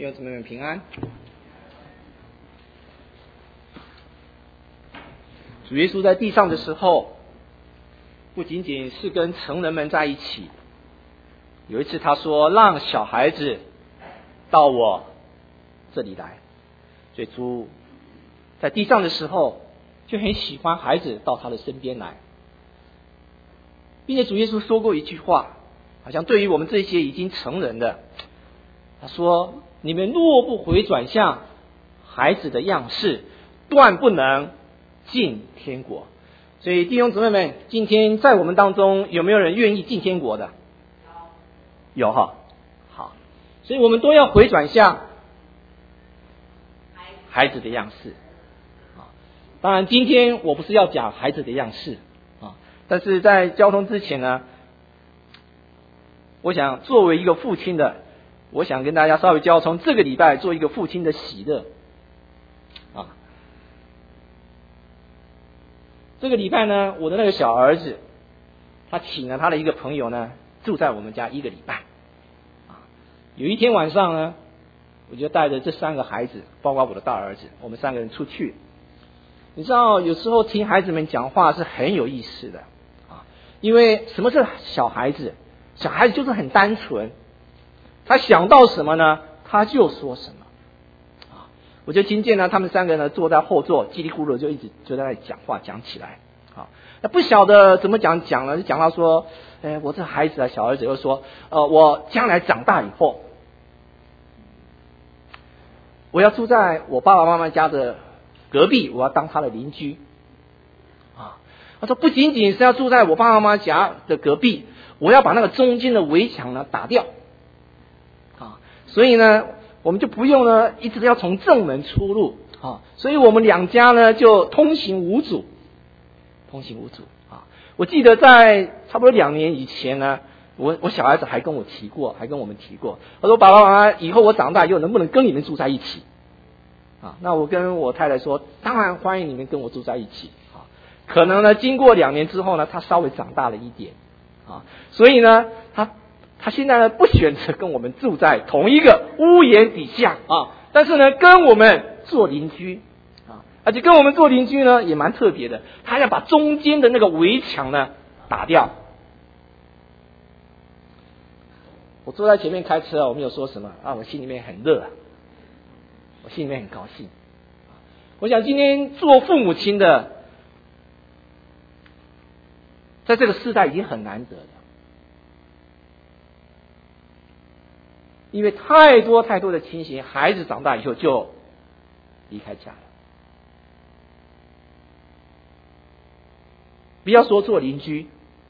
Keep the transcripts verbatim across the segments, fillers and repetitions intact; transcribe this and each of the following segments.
弟兄姊妹们平安。主耶稣在地上的时候，不仅仅是跟成人们在一起，有一次他说让小孩子到我这里来，所以主在地上的时候就很喜欢孩子到他的身边来，并且主耶稣说过一句话，好像对于我们这些已经成人的，他说你们若不回转向孩子的样式，断不能进天国。所以弟兄姊妹们，今天在我们当中有没有人愿意进天国的？有哈，好，所以我们都要回转向孩子的样式啊。当然今天我不是要讲孩子的样式啊，但是在交通之前呢，我想作为一个父亲的，我想跟大家稍微交从这个礼拜做一个父亲的喜乐啊。这个礼拜呢，我的那个小儿子，他请了他的一个朋友呢，住在我们家一个礼拜啊。有一天晚上呢，我就带着这三个孩子，包括我的大儿子，我们三个人出去。你知道，有时候听孩子们讲话是很有意思的啊，因为什么是小孩子？小孩子就是很单纯，他想到什么呢，他就说什么啊。我就听见呢，他们三个人呢坐在后座，叽里咕噜就一直就在那里讲话讲起来啊。那不晓得怎么讲讲了，就讲到说，哎，我这孩子啊，小儿子又说，呃，我将来长大以后，我要住在我爸爸妈妈家的隔壁，我要当他的邻居啊。他说不仅仅是要住在我爸爸妈妈家的隔壁，我要把那个中间的围墙呢打掉啊，所以呢，我们就不用呢一直要从正门出入啊，所以我们两家呢就通行无阻，通行无阻啊。我记得在差不多两年以前呢，我我小孩子还跟我提过，还跟我们提过，他说爸爸妈妈，以后我长大以后能不能跟你们住在一起啊？那我跟我太太说，当然欢迎你们跟我住在一起啊。可能呢，经过两年之后呢，他稍微长大了一点啊，所以呢，他他现在呢不选择跟我们住在同一个屋檐底下啊，但是呢跟我们做邻居啊，而且跟我们做邻居呢也蛮特别的，他要把中间的那个围墙呢打掉。我坐在前面开车，我没有说什么啊，我心里面很热，我心里面很高兴。我想今天做父母亲的，在这个世代已经很难得了，因为太多太多的情形，孩子长大以后就离开家了。不要说做邻居，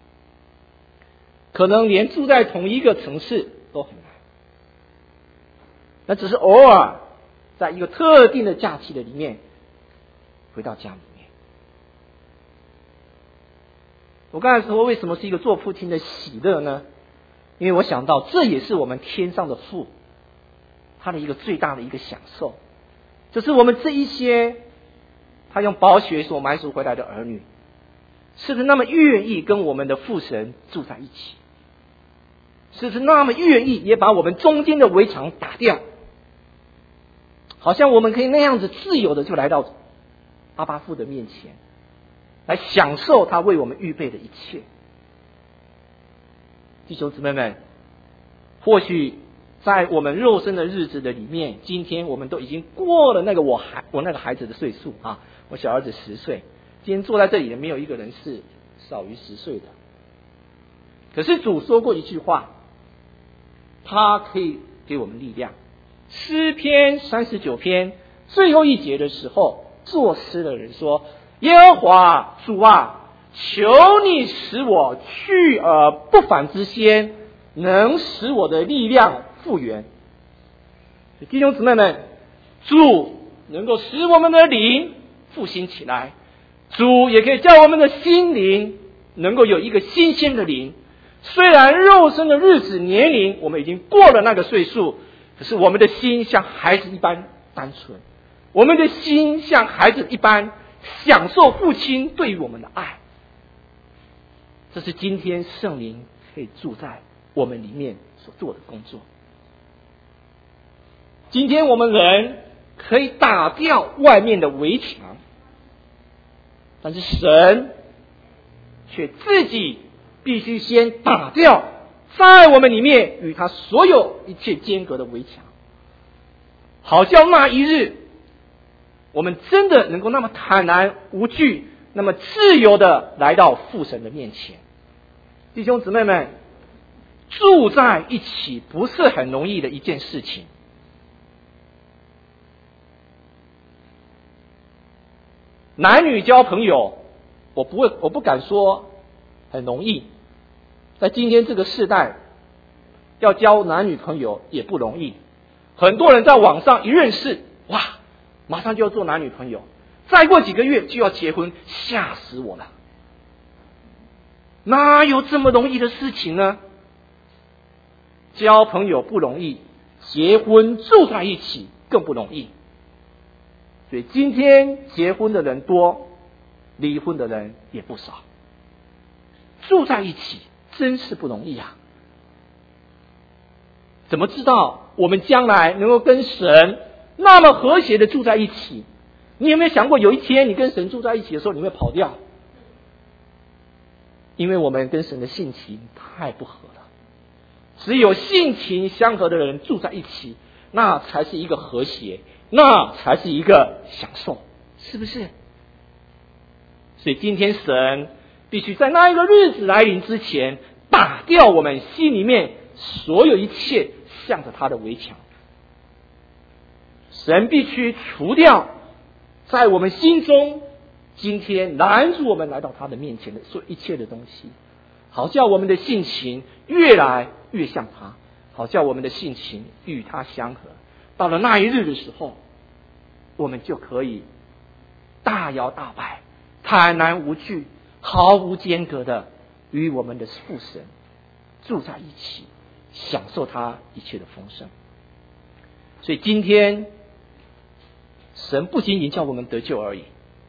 可能连住在同一个城市都很难。那只是偶尔在一个特定的假期的里面回到家里面。我刚才说为什么是一个做父亲的喜乐呢？因为我想到这也是我们天上的父他的一个最大的一个享受，就是我们这一些他用宝血所买赎回来的儿女，是不是那么愿意跟我们的父神住在一起？是不是那么愿意也把我们中间的围墙打掉？好像我们可以那样子自由的就来到阿爸父的面前，来享受他为我们预备的一切。弟兄姊妹们，或许在我们肉身的日子的里面，今天我们都已经过了那个我孩我那个孩子的岁数啊，我小儿子十岁，今天坐在这里的没有一个人是少于十岁的。可是主说过一句话，他可以给我们力量。诗篇三十九篇最后一节的时候，作诗的人说，耶和华主啊，求你使我去而不返之先，能使我的力量复原。弟兄姊妹们，主能够使我们的灵复兴起来，主也可以叫我们的心灵能够有一个新鲜的灵。虽然肉身的日子年龄我们已经过了那个岁数，可是我们的心像孩子一般单纯，我们的心像孩子一般享受父亲对于我们的爱。这是今天圣灵可以住在我们里面所做的工作。 今天我们人可以打掉外面的围墙，但是神却自己必须先打掉在我们里面与他所有一切间隔的围墙，好叫那一日我们真的能够那么坦然无惧，那么自由的来到父神的面前。弟兄姊妹们，住在一起不是很容易的一件事情。男女交朋友，我不会，我不敢说很容易。在今天这个世代，要交男女朋友也不容易。很多人在网上一认识，哇，马上就要做男女朋友，再过几个月就要结婚，吓死我了！哪有这么容易的事情呢？交朋友不容易，结婚住在一起更不容易。所以今天结婚的人多，离婚的人也不少。住在一起真是不容易啊！怎么知道我们将来能够跟神那么和谐的住在一起？你有没有想过，有一天你跟神住在一起的时候，你会跑掉？因为我们跟神的性情太不合了。只有性情相合的人住在一起，那才是一个和谐，那才是一个享受，是不是？所以今天神必须在那一个日子来临之前，打掉我们心里面所有一切向着他的围墙。神必须除掉在我们心中今天拦住我们来到他的面前的所有一切的东西，好叫我们的性情越来越像他，好叫我们的性情与他相合。到了那一日的时候，我们就可以大摇大摆、坦然无惧、毫无间隔的与我们的父神住在一起，享受他一切的丰盛。所以今天神不仅仅叫我们得救而已，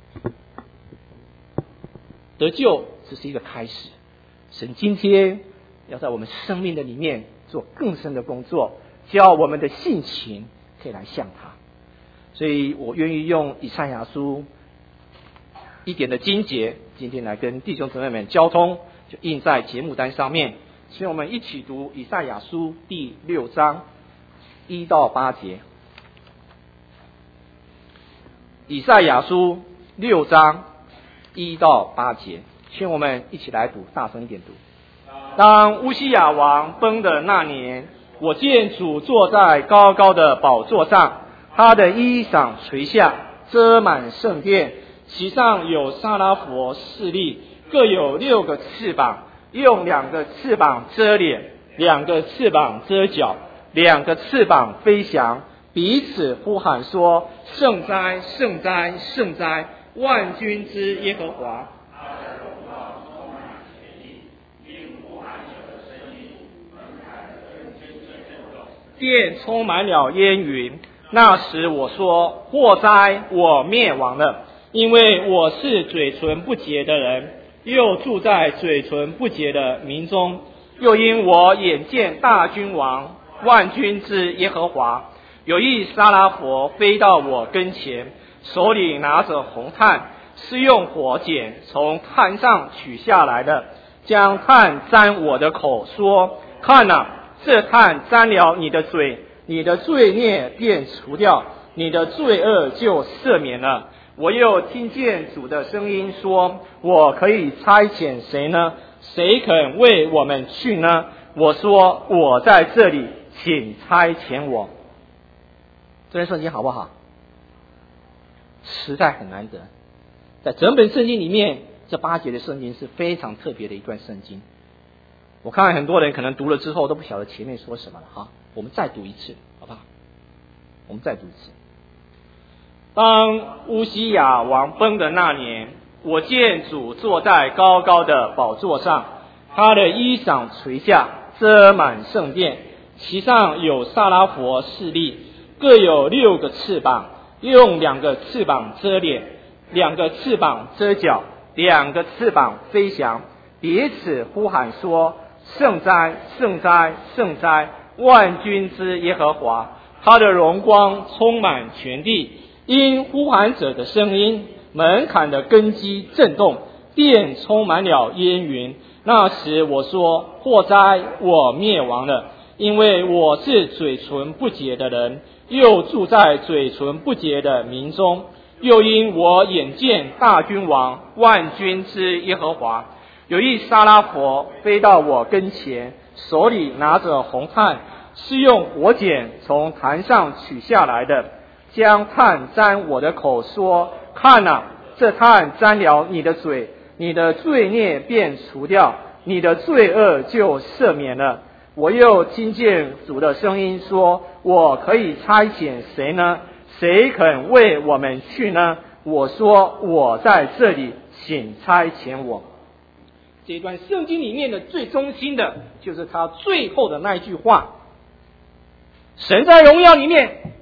得救只是一个开始。神今天要在我们生命的里面做更深的工作，叫我们的性情可以来像他。所以我愿意用以赛亚书一点的经节，今天来跟弟兄姊妹们交通，就印在节目单上面。所以我们一起读以赛亚书第六章一到八节。以赛亚书六章一到八节，请我们一起来读，大声一点读。当乌西雅王崩的那年，我见主坐在高高的宝座上，他的衣裳垂下，遮满圣殿，其上有撒拉佛侍立，各有六个翅膀，用两个翅膀遮脸，两个翅膀遮脚，两个翅膀飞翔，彼此呼喊说：圣哉，圣哉，圣哉，万军之耶和华。殿充满了烟云，那时我说：祸哉，我灭亡了，因为我是嘴唇不洁的人，又住在嘴唇不洁的民中。又因我眼见大君王，万军之耶和华，有一撒拉佛飞到我跟前，手里拿着红炭，是用火剪从炭上取下来的，将炭沾我的口，说：看哪，这炭沾了你的嘴，你的罪孽便除掉，你的罪恶就赦免了。我又听见主的声音说：我可以差遣谁呢？谁肯为我们去呢？我说：我在这里，请差遣我。这篇圣经好不好？实在很难得，在整本圣经里面，这八节的圣经是非常特别的一段圣经。我看很多人可能读了之后都不晓得前面说什么了哈，我们再读一次，好不好？我们再读一次。当乌西雅王崩的那年，我见主坐在高高的宝座上，他的衣裳垂下，遮满圣殿，其上有撒拉佛侍立，各有六个翅膀，用两个翅膀遮脸，两个翅膀遮脚，两个翅膀飞翔，彼此呼喊说：圣哉，圣哉，圣哉，万军之耶和华， 他的荣光充满全地。因呼喊者的声音，门槛的根基震动，殿充满了烟云。那时我说：祸哉，我灭亡了，因为我是嘴唇不洁的人，又住在嘴唇不洁的民中。又因我眼见大君王万军之耶和华有一沙拉佛飞到我跟前，手里拿着红炭，是用火剪从坛上取下来的，将炭沾我的口，说：看哪，这炭沾了你的嘴，你的罪孽便除掉，你的罪恶就赦免了。我又听见主的声音说：我可以差遣谁呢？谁肯为我们去呢？我说：我在这里，请差遣我。这一段圣经里面的最中心的就是他最后的那一句话，神在荣耀里面，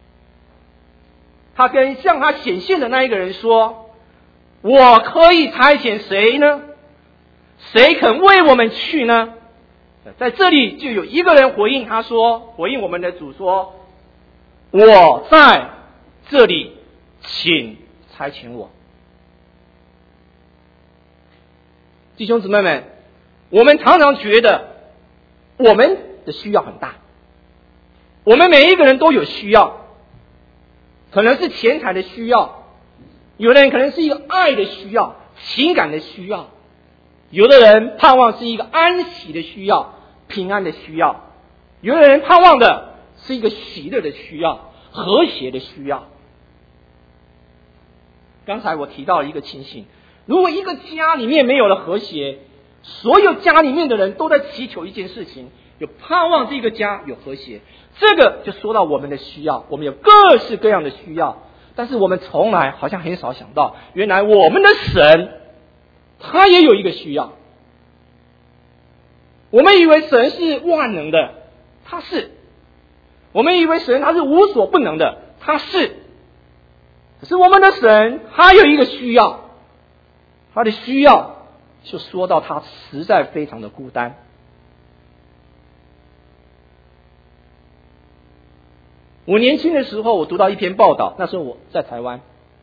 他跟向他显现的那一个人说：我可以差遣谁呢？谁肯为我们去呢？在这里就有一个人回应他说，回应我们的主说：我在这里，请差遣我。弟兄姊妹们，我们常常觉得我们的需要很大，我们每一个人都有需要，可能是钱财的需要，有的人可能是一个爱的需要，情感的需要，有的人盼望是一个安息的需要，平安的需要，有的人盼望的是一个喜乐的需要，和谐的需要。刚才我提到了一个情形，如果一个家里面没有了和谐，所有家里面的人都在祈求一件事情，有盼望这个家有和谐，这个就说到我们的需要，我们有各式各样的需要，但是我们从来好像很少想到，原来我们的神他也有一个需要。我们以为神是万能的，他是；我们以为神他是无所不能的，他是。可是我们的神他有一个需要，他的需要就说到他实在非常的孤单。我年轻的时候，我读到一篇报道，那时候我在台湾，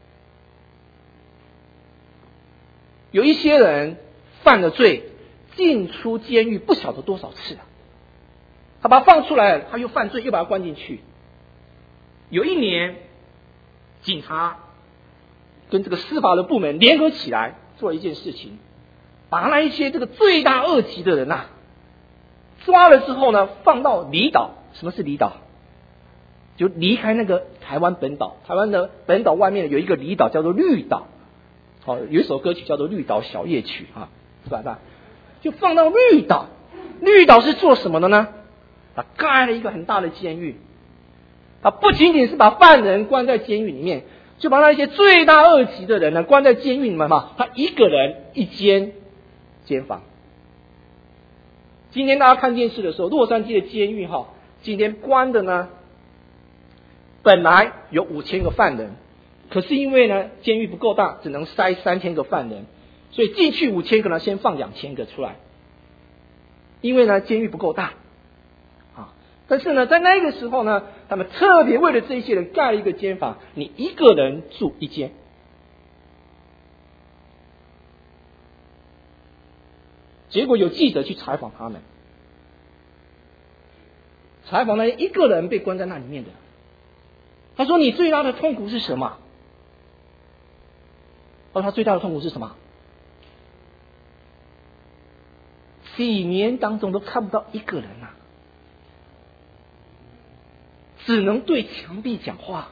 有一些人犯了罪，进出监狱不晓得多少次了，他把他放出来，他又犯罪，又把他关进去。有一年，警察跟这个司法的部门联合起来做了一件事情，把那一些这个罪大恶极的人啊抓了之后呢，放到离岛。什么是离岛？就离开那个台湾本岛，台湾的本岛外面有一个离岛叫做绿岛，好，有一首歌曲叫做《绿岛小夜曲》啊，是吧？就放到绿岛。绿岛是做什么的呢？他盖了一个很大的监狱，他不仅仅是把犯人关在监狱里面，就把那些罪大恶极的人呢关在监狱里面嘛，他一个人一间监房。今天大家看电视的时候，洛杉矶的监狱哈，今天关的呢，本来有五千个犯人，可是因为呢监狱不够大，只能塞三千个犯人，所以进去五千个呢，先放两千个出来，因为呢监狱不够大啊。但是呢，在那个时候呢，他们特别为了这些人盖了一个监房，你一个人住一间。结果有记者去采访他们，采访那一个人被关在那里面的，他说：“你最大的痛苦是什么？”他说：“他最大的痛苦是什么？几年当中都看不到一个人啊，只能对墙壁讲话。”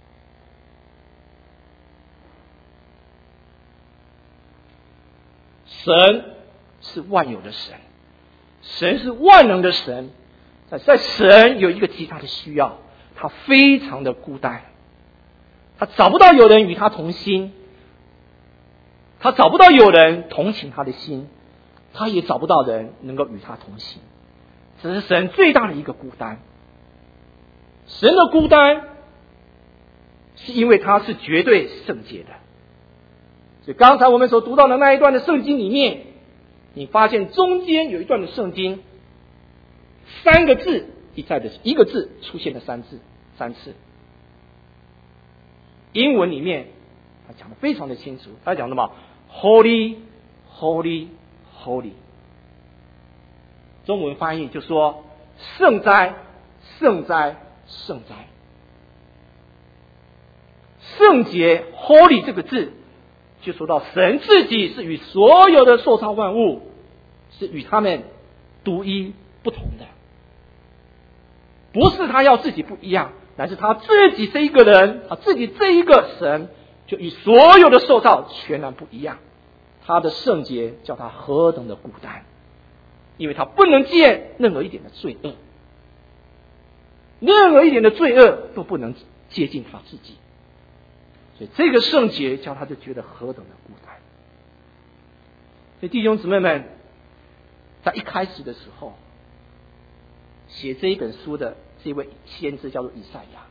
神是万有的神，神是万能的神，在神有一个极大的需要，他非常的孤单，他找不到有人与他同心，他找不到有人同情他的心，他也找不到人能够与他同行，这是神最大的一个孤单。神的孤单是因为他是绝对圣洁的，所以刚才我们所读到的那一段的圣经里面，你发现中间有一段的圣经，三个字一再的一个字出现了三次，三次。英文里面他讲的非常的清楚，他讲什么 ？Holy, Holy, Holy。中文翻译就说圣哉，圣哉，圣哉。圣洁 Holy 这个字，就说到神自己是与所有的受造万物是与他们独一不同的，不是他要自己不一样，乃是他自己这一个人，他自己这一个神就与所有的受造全然不一样。他的圣洁叫他何等的孤单，因为他不能见任何一点的罪恶，任何一点的罪恶都不能接近他自己，所以这个圣洁叫他就觉得何等的孤单。所以弟兄姊妹们，在一开始的时候写这一本书的这位先知叫做以赛亚，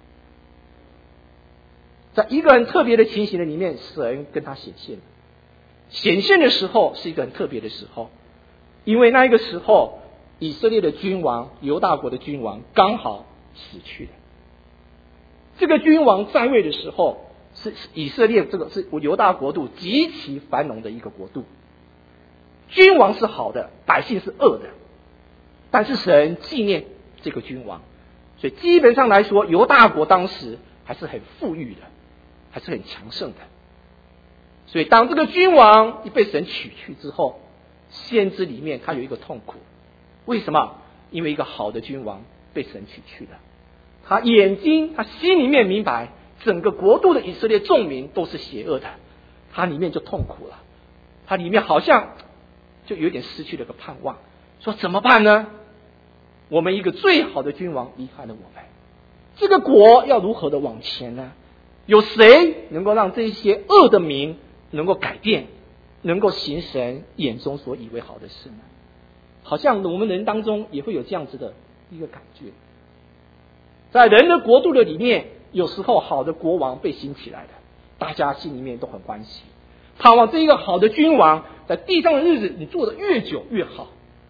在一个很特别的情形的里面，神跟他显现了。显现的时候是一个很特别的时候，因为那一个时候以色列的君王，犹大国的君王刚好死去了。这个君王在位的时候，是以色列这个是犹大国度极其繁荣的一个国度。君王是好的，百姓是恶的，但是神纪念这个君王，所以基本上来说，犹大国当时还是很富裕的，还是很强盛的。所以当这个君王一被神取去之后，先知里面他有一个痛苦。为什么？因为一个好的君王被神取去了，他眼睛他心里面明白整个国度的以色列众民都是邪恶的，他里面就痛苦了，他里面好像就有点失去了个盼望，说怎么办呢？我们一个最好的君王离开了我们，这个国要如何的往前呢？有谁能够让这些恶的民能够改变，能够行神眼中所以为好的事呢？好像我们人当中也会有这样子的一个感觉，在人的国度的里面，有时候好的国王被兴起来了，大家心里面都很欢喜，盼望这一个好的君王在地上的日子你做得越久越好。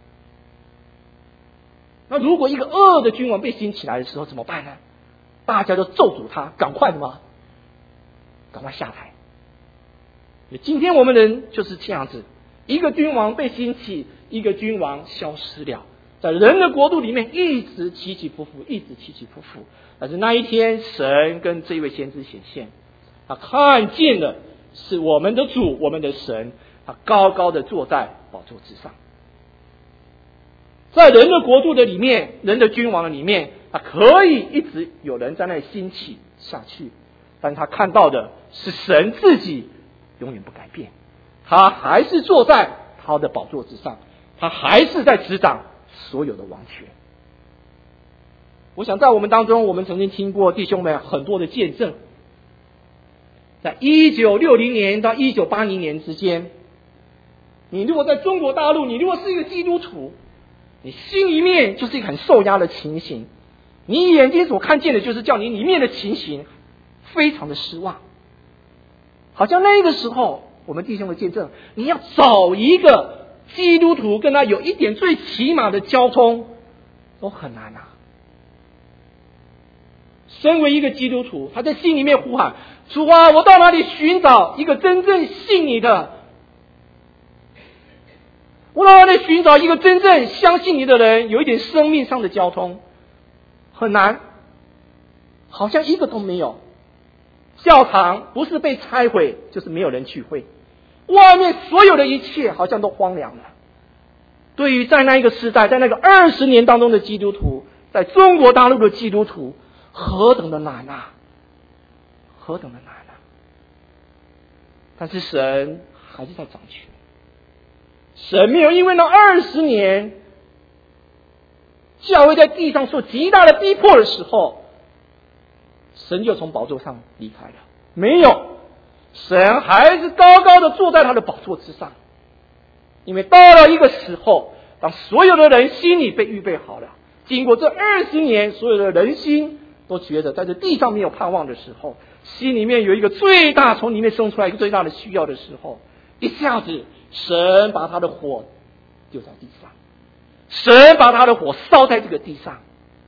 那如果一个恶的君王被兴起来的时候怎么办呢？大家都咒诅他，赶快的吗？赶快下台。今天我们人就是这样子，一个君王被兴起，一个君王消失了，在人的国度里面一直起起伏伏，一直起起伏伏。但是那一天，神跟这位先知显现，他看见了是我们的主，我们的神，他高高的坐在宝座之上。在人的国度的里面，人的君王的里面，他可以一直有人在那里兴起下去，但他看到的是神自己永远不改变，他还是坐在他的宝座之上，他还是在执掌所有的王权。我想在我们当中，我们曾经听过弟兄们很多的见证，在一九六零年到一九八零年之间，你如果在中国大陆，你如果是一个基督徒，你心里面就是一个很受压的情形，你眼睛所看见的就是叫你里面的情形非常的失望。好像那个时候我们弟兄的见证，你要找一个基督徒跟他有一点最起码的交通都很难啊。身为一个基督徒，他在心里面呼喊，主啊，我到哪里寻找一个真正信你的，我到哪里寻找一个真正相信你的人，有一点生命上的交通，很难，好像一个都没有。教堂不是被拆毁，就是没有人聚会，外面所有的一切好像都荒凉了。对于在那一个时代，在那个二十年当中的基督徒，在中国大陆的基督徒，何等的难啊，何等的难啊！但是神还是在掌权，神没有因为那二十年教会在地上受极大的逼迫的时候，神就从宝座上离开了，没有，神还是高高的坐在他的宝座之上。因为到了一个时候，当所有的人心里被预备好了，经过这二十年，所有的人心都觉得在这地上没有盼望的时候，心里面有一个最大，从里面生出来一个最大的需要的时候，一下子神把他的火丢在地上，神把他的火烧在这个地上，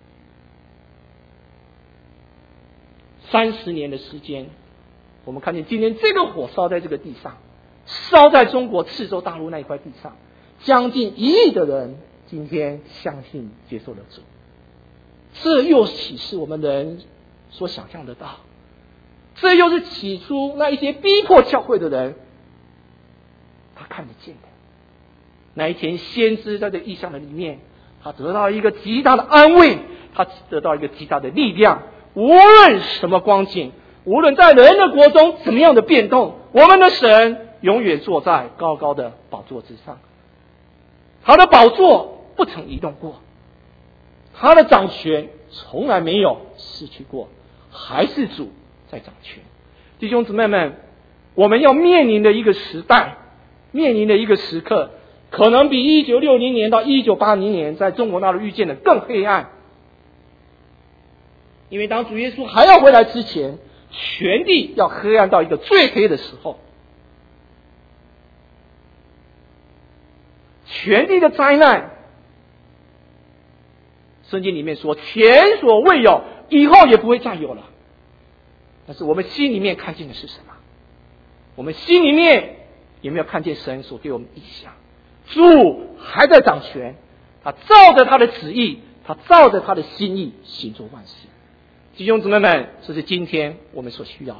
三十年的时间，我们看见今天这个火烧在这个地上，烧在中国赤州大陆那一块地上，将近一亿的人今天相信接受了主。这又岂是我们人所想象得到？这又是起初那一些逼迫教会的人他看得见的。那一天先知在这异象的里面，他得到一个极大的安慰，他得到一个极大的力量。无论什么光景，无论在人的国中怎么样的变动，我们的神永远坐在高高的宝座之上，他的宝座不曾移动过，他的掌权从来没有失去过，还是主在掌权。弟兄姊妹们，我们要面临的一个时代，面临的一个时刻，可能比一九六零年到一九八零年在中国大陆遇见的更黑暗。因为当主耶稣还要回来之前，全地要黑暗到一个最黑的时候，全地的灾难，圣经里面说前所未有，以后也不会再有了。但是我们心里面看见的是什么？我们心里面有没有看见神所给我们的意象？主还在掌权，他照着他的旨意，他照着他的心意行做万事。弟兄姊妹们，这是今天我们所需要的。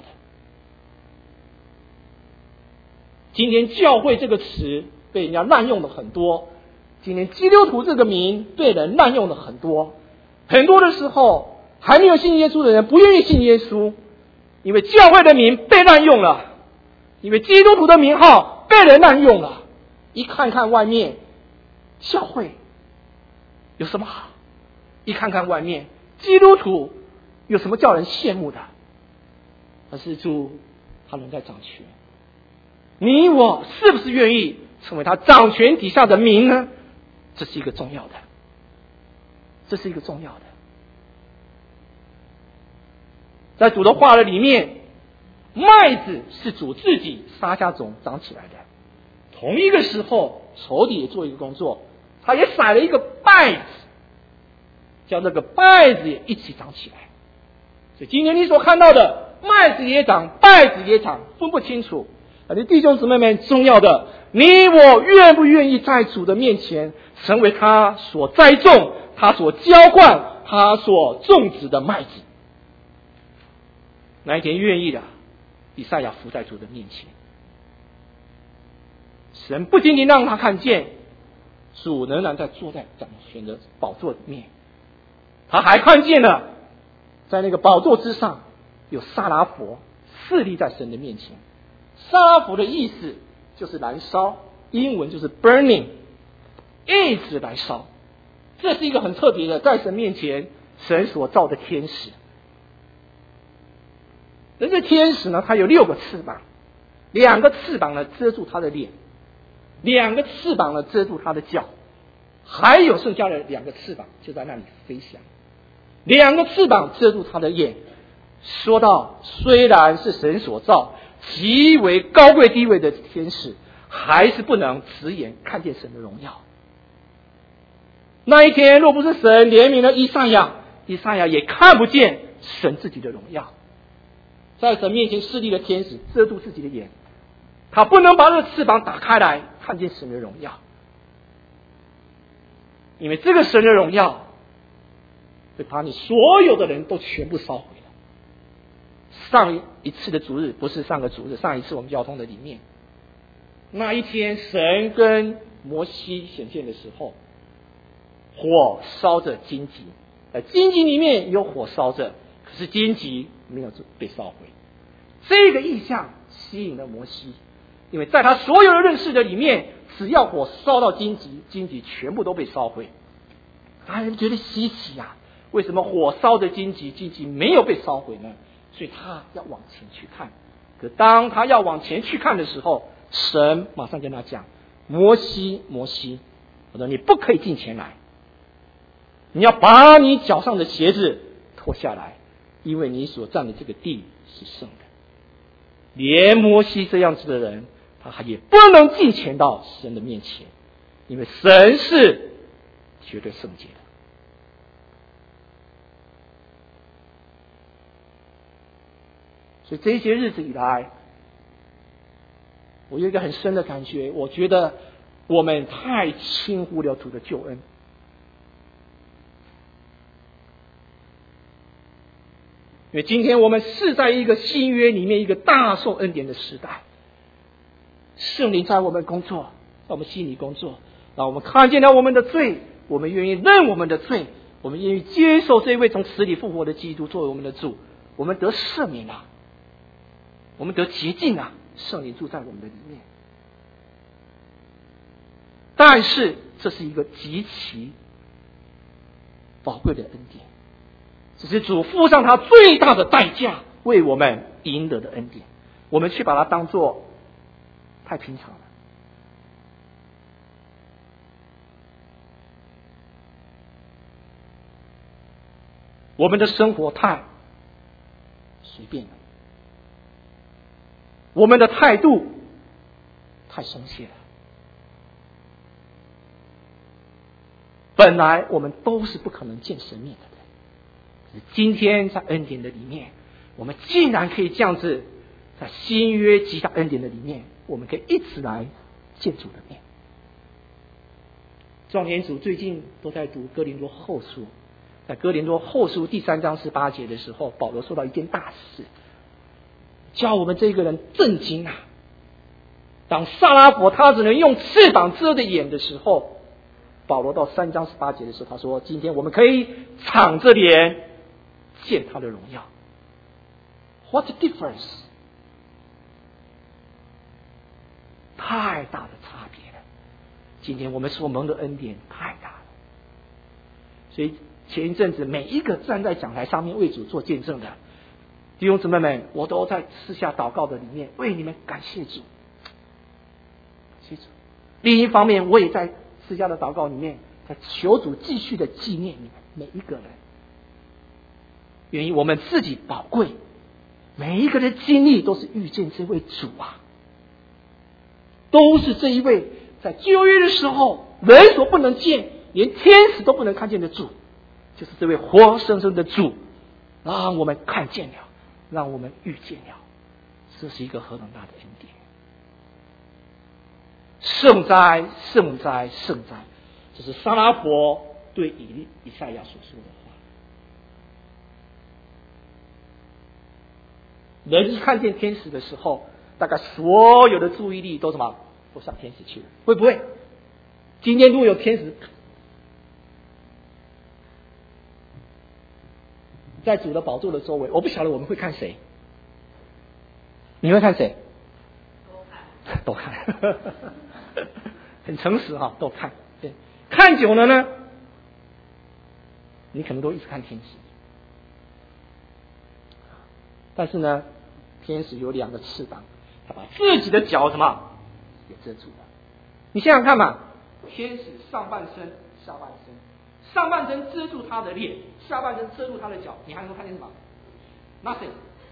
今天教会这个词被人家滥用了很多，今天基督徒这个名被人滥用了很多。很多的时候还没有信耶稣的人不愿意信耶稣，因为教会的名被滥用了，因为基督徒的名号被人滥用了。一看看外面教会有什么好，一看看外面基督徒有什么叫人羡慕的？而是主他能在掌权，你我是不是愿意成为他掌权底下的民呢？这是一个重要的，这是一个重要的。在主的话的里面，麦子是主自己撒下种长起来的。同一个时候，仇敌也做一个工作，他也撒了一个稗子，将这个稗子也一起长起来。所以今天你所看到的麦子也长，稗子也长，分不清楚。而弟兄姊妹们，重要的，你我愿不愿意在主的面前成为他所栽种、他所浇灌、他所种植的麦子？哪一天愿意的，以赛亚伏在主的面前，神不仅仅让他看见主仍然在坐在掌权的宝座里面，他还看见了在那个宝座之上有撒拉佛侍立在神的面前。撒拉佛的意思就是燃烧，英文就是 burning， 一直燃烧。这是一个很特别的，在神面前神所造的天使。而这天使呢，它有六个翅膀，两个翅膀呢遮住他的脸，两个翅膀呢遮住他的脚，还有剩下的两个翅膀就在那里飞翔。两个翅膀遮住他的眼。说到虽然是神所造极为高贵地位的天使，还是不能直眼看见神的荣耀。那一天若不是神怜悯了以赛亚，以赛亚也看不见神自己的荣耀。在神面前侍立的天使遮住自己的眼，他不能把这个翅膀打开来看见神的荣耀，因为这个神的荣耀会把你所有的人都全部烧毁了。上一次的主日不是上个主日，上一次我们交通的里面，那一天神跟摩西显现的时候，火烧着荆棘，在荆棘里面有火烧着，可是荆棘没有被烧毁。这个意象吸引了摩西，因为在他所有的认识的里面，只要火烧到荆棘，荆棘全部都被烧毁。他人觉得稀奇啊，为什么火烧着荆棘，荆棘没有被烧毁呢？所以他要往前去看。可当他要往前去看的时候，神马上跟他讲：摩西，摩西，我说你不可以进前来，你要把你脚上的鞋子脱下来，因为你所站的这个地是圣的。连摩西这样子的人，他也不能进前到神的面前，因为神是绝对圣洁的。 所以这些日子以来，我有一个很深的感觉，我觉得我们太轻忽了主的救恩。因为今天我们是在一个新约里面一个大受恩典的时代，圣灵在我们工作，在我们心里工作，让我们看见了我们的罪，我们愿意认我们的罪，我们愿意接受这位从死里复活的基督作为我们的主，我们得赦免了，我们得洁净了，圣灵住在我们的里面。但是这是一个极其宝贵的恩典，只是主付上他最大的代价为我们赢得的恩典，我们却把它当作太平常了。我们的生活太随便了，我们的态度太松懈了。本来我们都是不可能见神面的人，今天在恩典的里面，我们竟然可以这样子，在新约极大恩典的里面，我们可以一直来见主的面。壮年组最近都在读哥林多后书，在哥林多后书第三章十八节的时候，保罗说到一件大事，叫我们这个人震惊啊！当撒拉弗他只能用翅膀遮着眼的时候，保罗到三章十八节的时候，他说：“今天我们可以敞着脸见他的荣耀。” What a difference！ 太大的差别了。今天我们所蒙的恩典太大了，所以前一阵子每一个站在讲台上面为主做见证的弟兄姊妹们，我都在私下祷告的里面为你们感谢主，感谢主。另一方面，我也在私下的祷告里面，在求主继续的纪念你们每一个人，愿意我们自己宝贵，每一个人的经历都是遇见这位主啊，都是这一位在旧约的时候人所不能见，连天使都不能看见的主，就是这位活生生的主，让我们看见了，让我们遇见了，这是一个何等大的恩典！圣哉，圣哉，圣哉！这是撒拉弗对以以赛亚所说的话。人一看见天使的时候，大概所有的注意力都什么？都向天使去了，会不会？今天如果有天使在主的宝座的周围，我不晓得我们会看谁？你会看谁？都看，都看，很诚实哈，都看。对，看久了呢，你可能都一直看天使。但是呢，天使有两个翅膀，他把自己的脚什么也遮住了。你想想看嘛，天使上半身、下半身，上半身遮住他的脸，下半身遮住他的脚，你还能够看见什么 ？Nothing。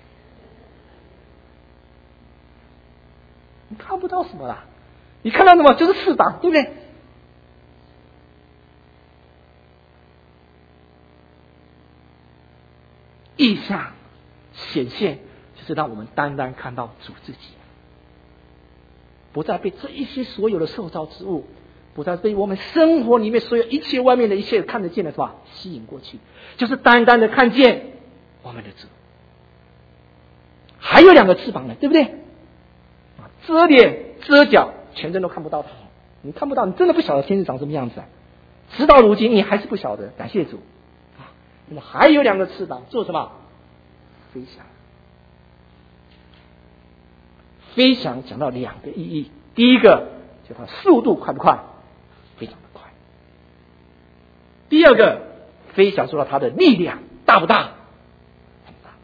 你看不到什么啦，你看到什么就是翅膀，对不对？意象显现就是让我们单单看到主自己，不再被这一些所有的受造之物，不再被我们生活里面所有一切外面的一切看得见的是吧吸引过去，就是单单的看见我们的主。还有两个翅膀呢，对不对？遮脸遮脚，全身都看不到他，你看不到，你真的不晓得天使长什么样子啊！直到如今你还是不晓得，感谢主啊！那么还有两个翅膀做什么？飞翔。飞翔讲到两个意义，第一个就它速度快不快？非常的快。第二个，飞翔说到它的力量大不大？很大。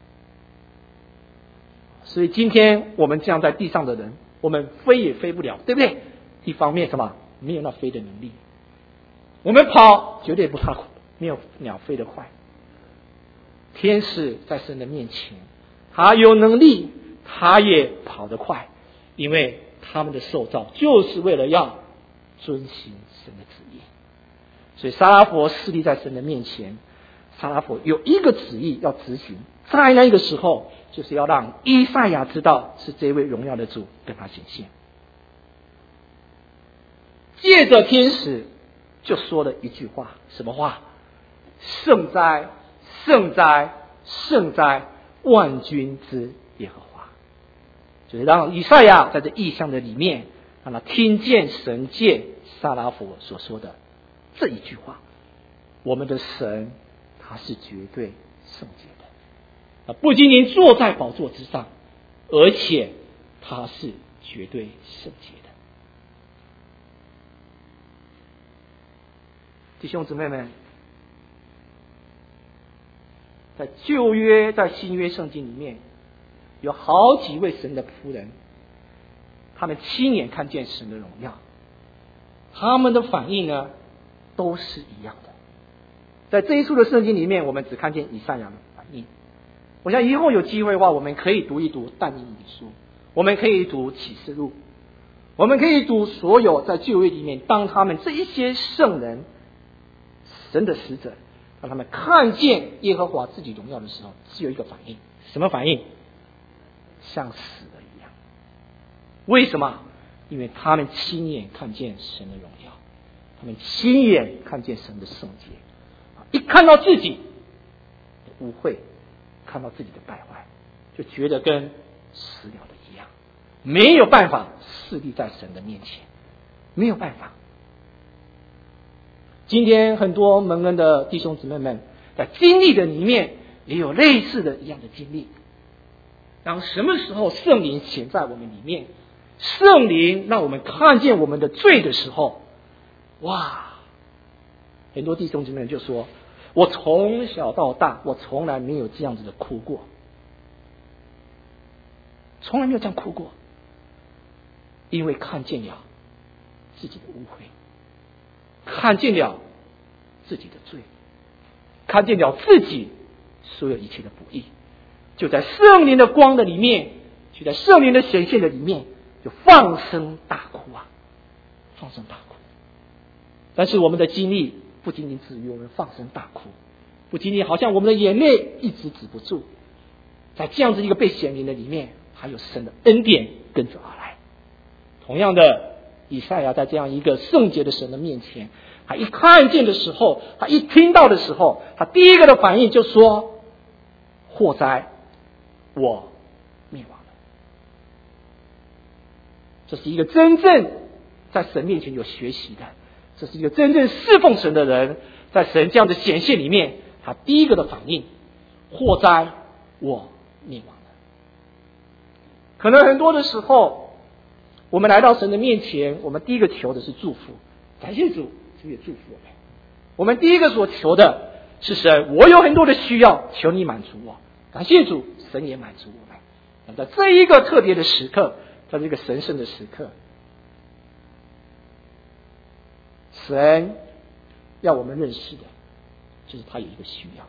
所以今天我们这样在地上的人，我们飞也飞不了，对不对？一方面什么？没有那飞的能力。我们跑绝对不怕，没有鸟飞得快。天使在神的面前，他有能力，他也跑得快，因为他们的受造就是为了要遵行神的旨意。所以撒拉弗侍立在神的面前， 撒拉弗有一个旨意要执行，在那个时候就是要让以赛亚知道是这位荣耀的主跟他显现。借着天使就说了一句话，什么话？圣哉，圣哉，圣哉，万军之耶和华。就是让以赛亚在这异象的里面，让他听见神借撒拉弗所说的这一句话：我们的神他是绝对圣洁的，不仅仅坐在宝座之上，而且他是绝对圣洁的。弟兄姊妹们，在旧约在新约圣经里面，有好几位神的仆人，他们亲眼看见神的荣耀，他们的反应呢都是一样的。在这一处的圣经里面，我们只看见以赛亚的反应。我想以后有机会的话，我们可以读一读但以理书，我们可以读启示录，我们可以读所有在旧约里面，当他们这一些圣人神的使者让他们看见耶和华自己荣耀的时候，只有一个反应，什么反应？像死了一样。为什么？因为他们亲眼看见神的荣耀，他们亲眼看见神的圣洁，一看到自己的污秽，看到自己的败坏，就觉得跟死了的一样，没有办法侍立在神的面前，没有办法。今天很多蒙恩的弟兄姊妹们在经历的里面也有类似的一样的经历。当什么时候圣灵显在我们里面，圣灵让我们看见我们的罪的时候，哇，很多弟兄姊妹们就说，我从小到大我从来没有这样子的哭过，从来没有这样哭过，因为看见了自己的污秽，看见了自己的罪，看见了自己所有一切的不义，就在圣灵的光的里面，就在圣灵的显现的里面，就放声大哭啊，放声大哭。但是我们的经历不仅仅止于我们放声大哭，不仅仅好像我们的眼泪一直止不住，在这样子一个被显明的里面，还有神的恩典跟着而来。同样的，以赛亚在这样一个圣洁的神的面前，他一看见的时候，他一听到的时候，他第一个的反应就说：祸哉，我灭亡了。这是一个真正在神面前有学习的，这是一个真正侍奉神的人，在神这样的显现里面，他第一个的反应：祸哉，我灭亡了。可能很多的时候，我们来到神的面前，我们第一个求的是祝福，感谢主，主也祝福我们。我们第一个所求的是神，我有很多的需要，求你满足我。感谢主，神也满足我们。在这一个特别的时刻，在这个神圣的时刻，神要我们认识的就是他有一个需要，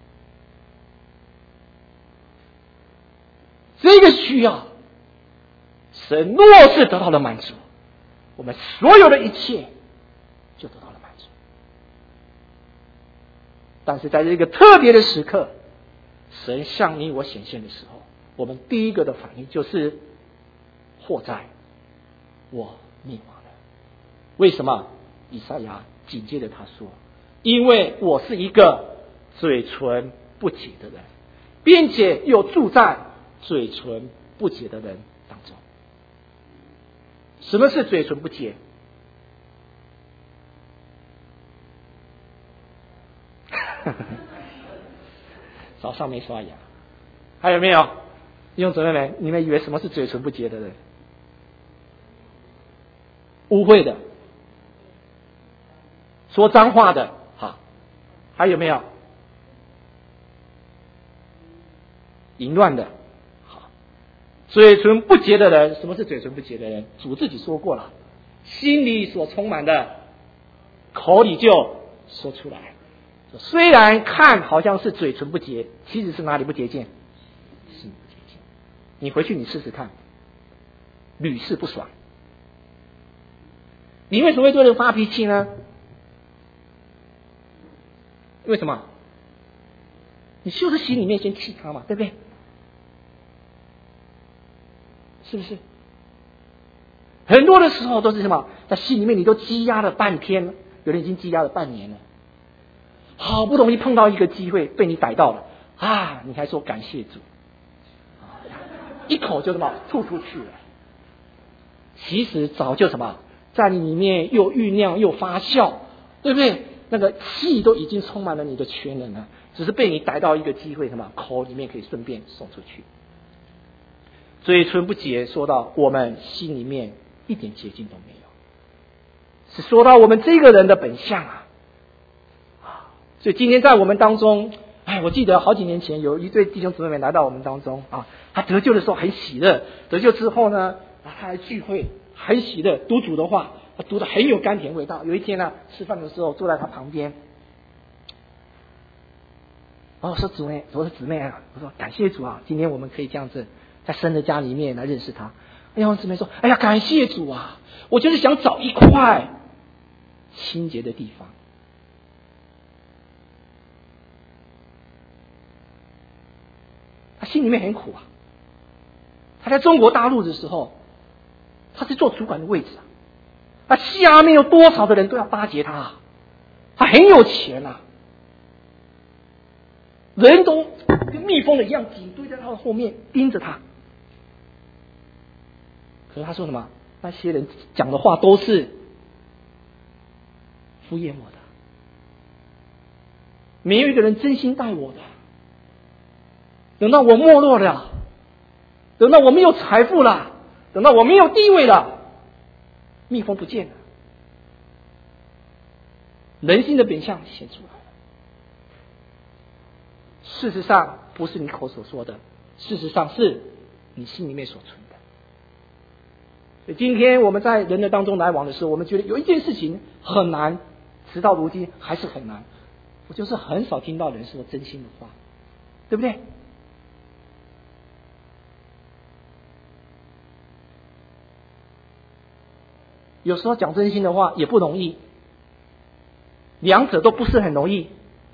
这个需要神若是得到了满足，我们所有的一切就得到了满足。但是在这个特别的时刻，神向你我显现的时候，我们第一个的反应就是祸哉，我灭亡了。为什么？以赛亚紧接着他说：因为我是一个嘴唇不洁的人，并且又住在嘴唇不洁的人当中。什么是嘴唇不洁？早上没刷牙，还有没有弟兄姊妹们？你们以为什么是嘴唇不洁的人？污秽的，说脏话的，好，还有没有淫乱的？好，嘴唇不洁的人，什么是嘴唇不洁的人？主自己说过了，心里所充满的，口里就说出来。虽然看好像是嘴唇不洁，其实是哪里不洁净？心不洁净。你回去你试试看，屡试不爽。你为什么会对人发脾气呢？为什么？ 你就是心里面先气他嘛，对不对？是不是？很多的时候都是什么，在心里面你都积压了半天了，有人已经积压了半年了，好不容易碰到一个机会被你逮到了啊，你还说感谢主，一口就什么吐出去了。其实早就什么在你里面又酝酿又发酵，对不对？那个气都已经充满了你的全人了，只是被你逮到一个机会，什么口里面可以顺便送出去。所以春不节说到我们心里面一点洁净都没有，是说到我们这个人的本相啊。所以今天在我们当中，哎，我记得好几年前有一对弟兄姊妹来到我们当中啊，他得救的时候很喜乐，得救之后呢，他来聚会很喜乐，读主的话，他读得很有甘甜味道。有一天呢，吃饭的时候坐在他旁边，哦，我说姊妹，我说姊妹啊，我说感谢主啊，今天我们可以这样子在神的家里面来认识他。哎呀，姊妹说，哎呀，感谢主啊，我就是想找一块清洁的地方。他心里面很苦啊。他在中国大陆的时候，他是做主管的位置啊，他下面有多少的人都要巴结他啊，他很有钱啊，人都跟蜜蜂的一样紧堆在他的后面盯着他。可是他说什么？那些人讲的话都是敷衍我的，没有一个人真心待我的。等到我没落了，等到我没有财富了，等到我没有地位了，蜜蜂不见了，人性的本相显出来了。事实上不是你口所说的，事实上是你心里面所存的。所以今天我们在人的当中来往的时候，我们觉得有一件事情很难，直到如今还是很难。我就是很少听到人说真心的话，对不对？有时候讲真心的话也不容易，两者都不是很容易。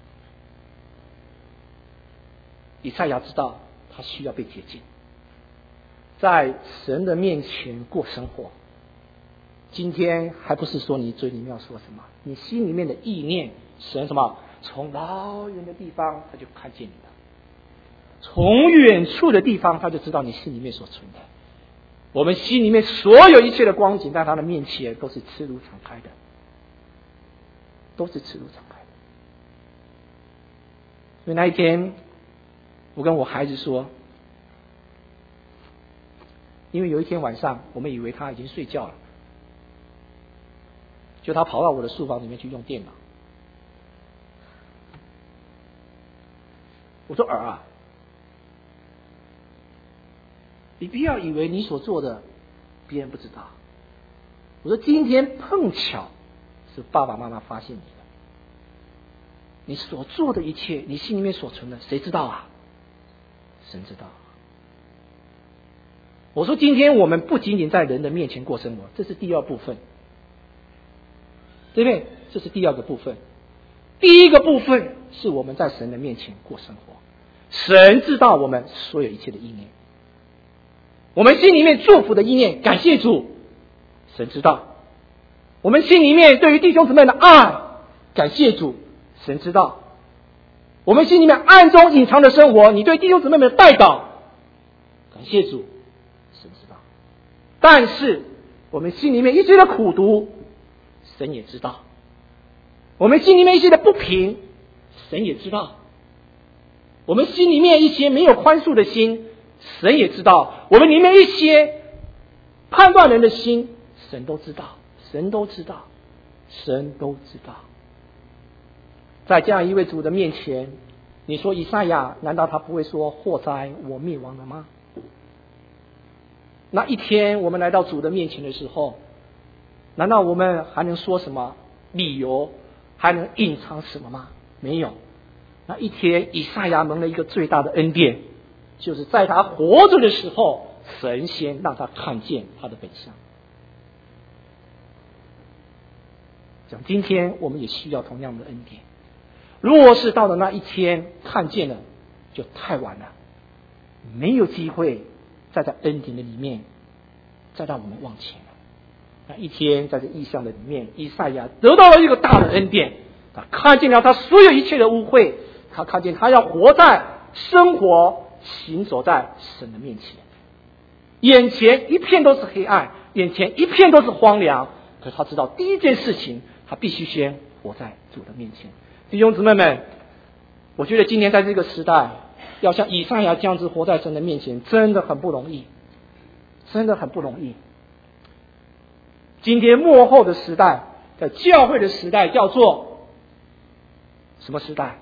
以赛亚知道他需要被洁净，在神的面前过生活。今天还不是说你嘴里面要说什么，你心里面的意念，神什么从老远的地方他就看见你了，从远处的地方他就知道你心里面所存的。我们心里面所有一切的光景在他的面前都是赤露敞开的，都是赤露敞开的。所以那一天我跟我孩子说，因为有一天晚上我们以为他已经睡觉了，就他跑到我的书房里面去用电脑。我说儿啊，你不要以为你所做的别人不知道。我说今天碰巧是爸爸妈妈发现你的，你所做的一切，你心里面所存的，谁知道啊？神知道。我说今天我们不仅仅在人的面前过生活，这是第二部分，对不对？这是第二个部分。第一个部分是我们在神的面前过生活，神知道我们所有一切的意念，我们心里面祝福的意念，感谢主，神知道。我们心里面对于弟兄姊妹的爱，感谢主，神知道。我们心里面暗中隐藏的生活，你对弟兄姊妹们的代祷，感谢主，神知道。但是我们心里面一些的苦毒，神也知道。我们心里面一些的不平，神也知道。我们心里面一些没有宽恕的心，神也知道。我们里面一些判断人的心，神都知道，神都知道，神都知道。在这样一位主的面前，你说以赛亚难道他不会说祸哉我灭亡了吗？那一天我们来到主的面前的时候，难道我们还能说什么理由，还能隐藏什么吗？没有。那一天以赛亚蒙了一个最大的恩典，就是在他活着的时候，神先让他看见他的本相。讲今天我们也需要同样的恩典。如果是到了那一天看见了， 就太晚了，没有机会再在恩典的里面再让我们往前了。那一天在这异象的里面，以赛亚得到了一个大的恩典，他看见了他所有一切的污秽，他看见他要活在生活行走在神的面前，眼前一片都是黑暗，眼前一片都是荒凉，可是他知道第一件事情，他必须先活在主的面前。弟兄姊妹们，我觉得今天在这个时代，要像以赛亚这样子活在神的面前，真的很不容易，真的很不容易。今天末后的时代，在教会的时代，叫做什么时代？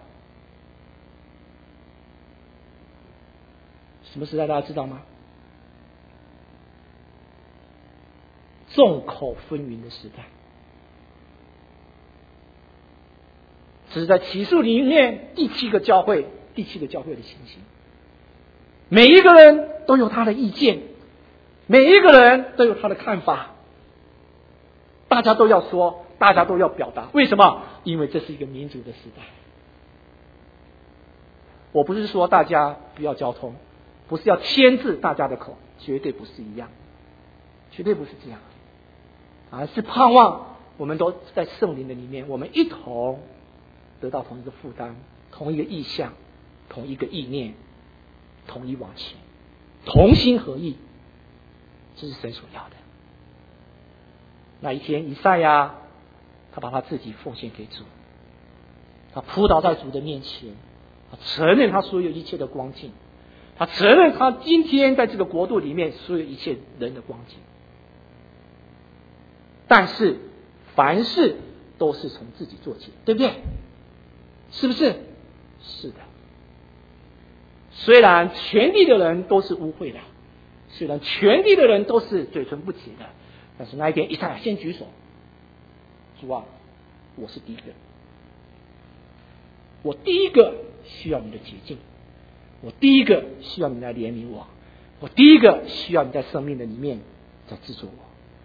什么时代大家知道吗？众口纷纭的时代。这是在启示里面第七个教会，第七个教会的情形。每一个人都有他的意见，每一个人都有他的看法，大家都要说，大家都要表达。为什么？因为这是一个民主的时代。我不是说大家不要交通，不是要牵制大家的口，绝对不是一样，绝对不是这样，而是盼望我们都在圣灵的里面，我们一同得到同一个负担，同一个意向，同一个意念，同一往前，同心合意，这是神所要的。那一天，以赛亚他把他自己奉献给主，他扑倒在主的面前，他承认他所有一切的光景，他承认他今天在这个国度里面所有一切人的光景。但是凡事都是从自己做起，对不对？是不是？是的。虽然全地的人都是污秽的，虽然全地的人都是嘴唇不洁的，但是那一天以赛亚先举手，主啊，我是第一个，我第一个需要你的洁净，我第一个需要你来怜悯我，我第一个需要你在生命的里面在制作我。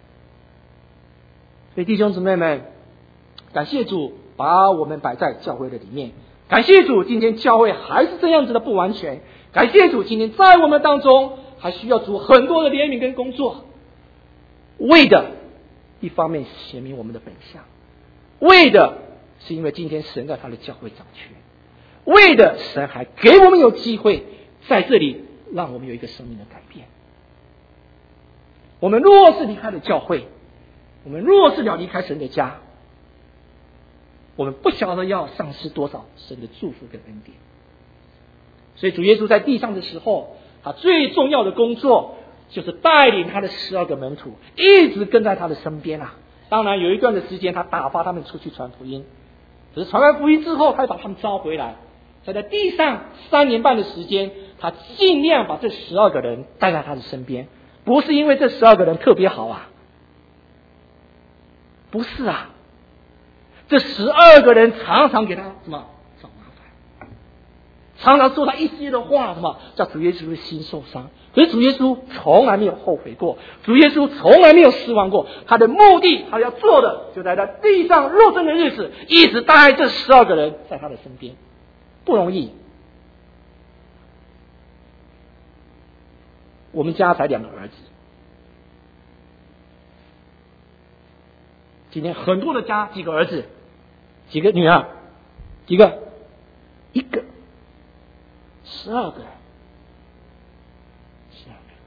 所以弟兄姊妹们，感谢主把我们摆在教会的里面，感谢主今天教会还是这样子的不完全，感谢主今天在我们当中还需要主很多的怜悯跟工作，为的一方面显明我们的本相，为的是因为今天神在他的教会掌权，为的神还给我们有机会在这里让我们有一个生命的改变。我们若是离开了教会，我们若是要离开神的家，我们不晓得要丧失多少神的祝福跟恩典。所以主耶稣在地上的时候，他最重要的工作就是带领他的十二个门徒一直跟在他的身边啊。当然有一段的时间他打发他们出去传福音，只是传完福音之后他把他们招回来，在在地上三年半的时间，他尽量把这十二个人带在他的身边。不是因为这十二个人特别好啊，不是啊，这十二个人常常给他什么找麻烦，常常说他一些的话，什么叫主耶稣的心受伤。可是主耶稣从来没有后悔过，主耶稣从来没有失望过。他的目的，他要做的，就在他地上肉身的日子，一直带这十二个人在他的身边，不容易。我们家才两个儿子，今天很多的家几个儿子，几个女儿，几个，一个，十二个，十二个。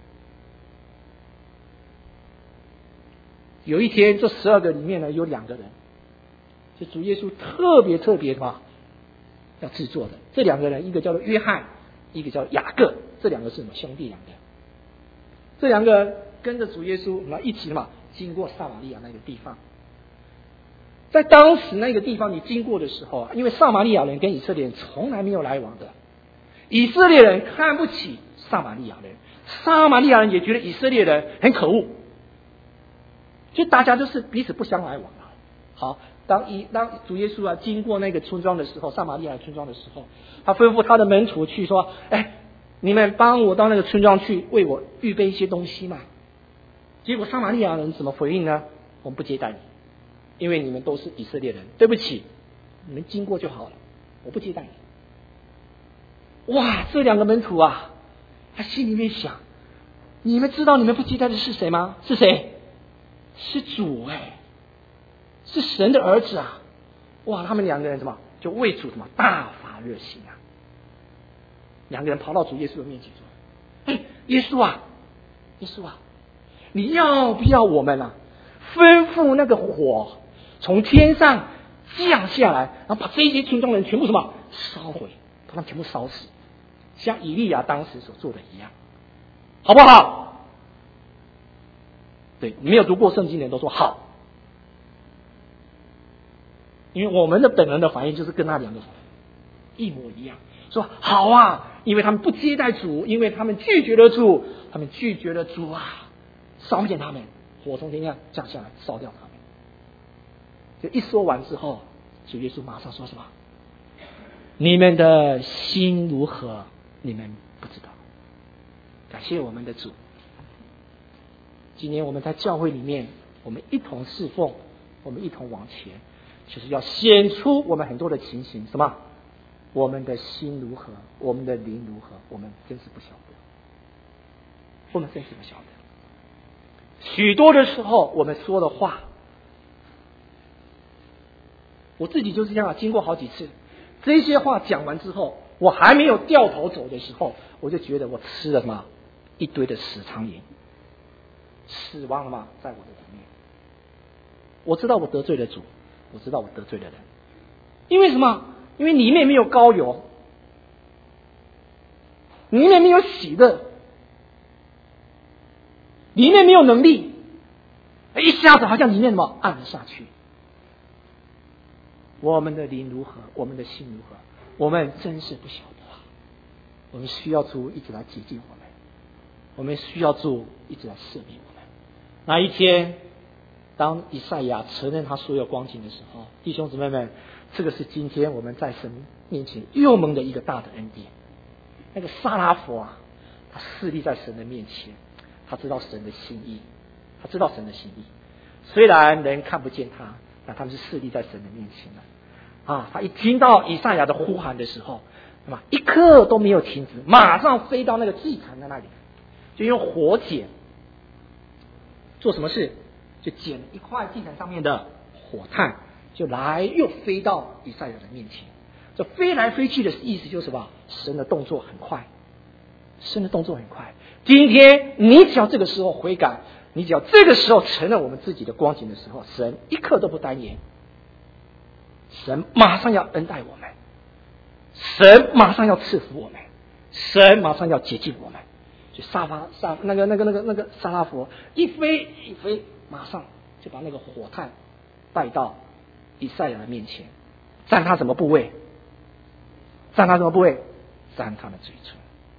有一天，这十二个里面呢，有两个人，是主耶稣特别特别的要制作的。这两个人，一个叫做约翰，一个叫雅各，这两个是什么兄弟两个？这两个跟着主耶稣，那一起嘛，经过撒玛利亚那个地方。在当时那个地方你经过的时候啊，因为撒玛利亚人跟以色列人从来没有来往的，以色列人看不起撒玛利亚人，撒玛利亚人也觉得以色列人很可恶，就大家都是彼此不相来往啊。好，当一当主耶稣啊经过那个村庄的时候，撒玛利亚村庄的时候，他吩咐他的门徒去说：“哎，你们帮我到那个村庄去，为我预备一些东西嘛。”结果撒玛利亚人怎么回应呢？我们不接待你，因为你们都是以色列人，对不起，你们经过就好了，我不接待你。 哇，这两个门徒啊，他心里面想，你们知道你们不接待的是谁吗？是谁？是主哎，是神的儿子啊！哇，他们两个人怎么就为主什么大发热心啊？两个人跑到主耶稣的面前说：“哎，耶稣啊，耶稣啊，你要不要我们啊，吩咐那个火从天上降下来，然后把这些群众人全部什么烧毁，把他们全部烧死，像以利亚当时所做的一样，好不好？”对，没有读过圣经的人都说好，因为我们的本能的反应就是跟那两个一模一样，说好啊，因为他们不接待主，因为他们拒绝了主，他们拒绝了主啊，烧灭他们，火从天上降下来烧掉他们。就一说完之后，主耶稣马上说什么？你们的心如何？你们不知道。感谢我们的主。今年我们在教会里面，我们一同侍奉，我们一同往前，就是要显出我们很多的情形。什么？我们的心如何？我们的灵如何？我们真是不晓得，我们真是不晓得。许多的时候，我们说的话，我自己就是这样，经过好几次，这些话讲完之后，我还没有掉头走的时候，我就觉得我吃了什么一堆的死苍蝇，死亡了嘛，在我的里面。我知道我得罪了主，我知道我得罪了人，因为什么？因为里面没有膏油，里面没有喜乐，里面没有能力，一下子好像里面什么暗了下去。我们的灵如何？我们的心如何？我们真是不晓得啊！我们需要主一直来洁净我们，我们需要主一直来赦免我们。那一天，当以赛亚承认他所有光景的时候，弟兄姊妹们，这个是今天我们在神面前又蒙的一个大的恩典。那个撒拉弗啊，他侍立在神的面前，他知道神的心意，他知道神的心意。虽然人看不见他，但他们是侍立在神的面前的。啊，他一听到以赛亚的呼喊的时候，那么一刻都没有停止，马上飞到那个祭坛的那里，就用火剪。做什么事？就捡一块祭坛上面的火炭，就来又飞到以赛亚的面前。这飞来飞去的意思就是什么？神的动作很快，神的动作很快。今天你只要这个时候悔改，你只要这个时候承认我们自己的光景的时候，神一刻都不单言，神马上要恩待我们，神马上要赐福我们，神马上要洁净我们。就沙发沙那个那个那个那个撒拉弗一飞一飞，马上就把那个火炭带到以赛亚的面前，蘸他什么部位？蘸他什么部位？蘸他的嘴唇。